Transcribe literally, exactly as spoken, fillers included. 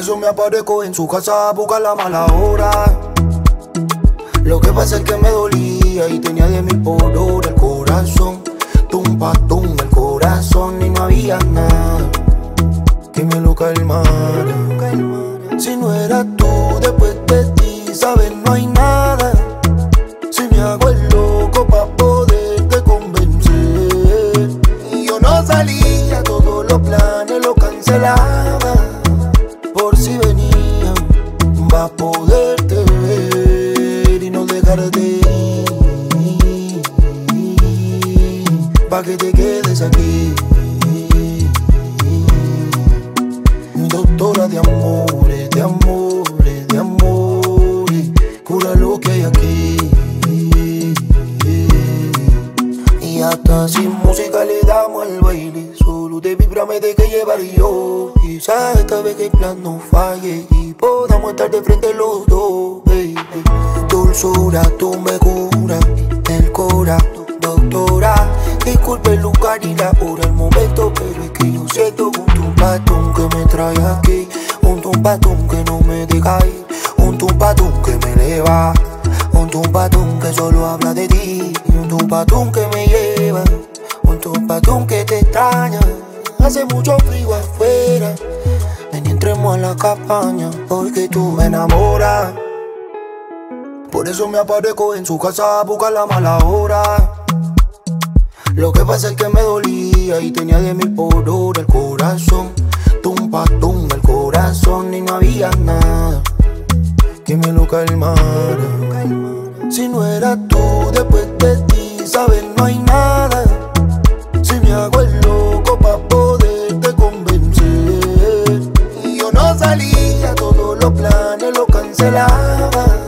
eso me aparezco en su casa a buscar la mala hora. Lo que pasa es que me dolía y tenía diez mil por hora el corazón. Tumpa, tumba el corazón y no había nada que me lo calmara. Si no eras tú, después de ti, sabes, no hay nada. Si me hago el loco pa' poderte convencer. Y yo no salía, todos los planes los cancelaba. Por si venían, va a poderte ver y no dejarte ir, pa' que te quedes aquí. Doctora de amores, de amores, de amores, cura lo que hay aquí. Y hasta sin música le damos al baile. Solo te vibra, me que llevar yo. Quizás esta vez que el plan no falle y podamos estar de frente los dos, baby. Dulzura, tú me curas el cora, doctora. Disculpe el lugar y la hora, el momento, pero es que yo siento un tumpatón que me trae aquí. Un tumpatón que no me deja ir. Un tumpatón que me eleva. Un tumpatón que solo habla de ti. Un tumpatón que me lleva. Un tumpatón que te extraña. Hace mucho frío afuera. Ven y entremos a la cabaña, porque tú me enamoras. Por eso me aparezco en su casa a buscar la mala hora. Lo que pasa es que me dolía y tenía diez mil por hora el corazón. Tumpa, tumba el corazón y no había nada que me lo calmara. Si no eras tú, después de ti, sabes, no hay nada. Si me hago el loco pa' poderte convencer. Y yo no salía, todos los planes los cancelaba.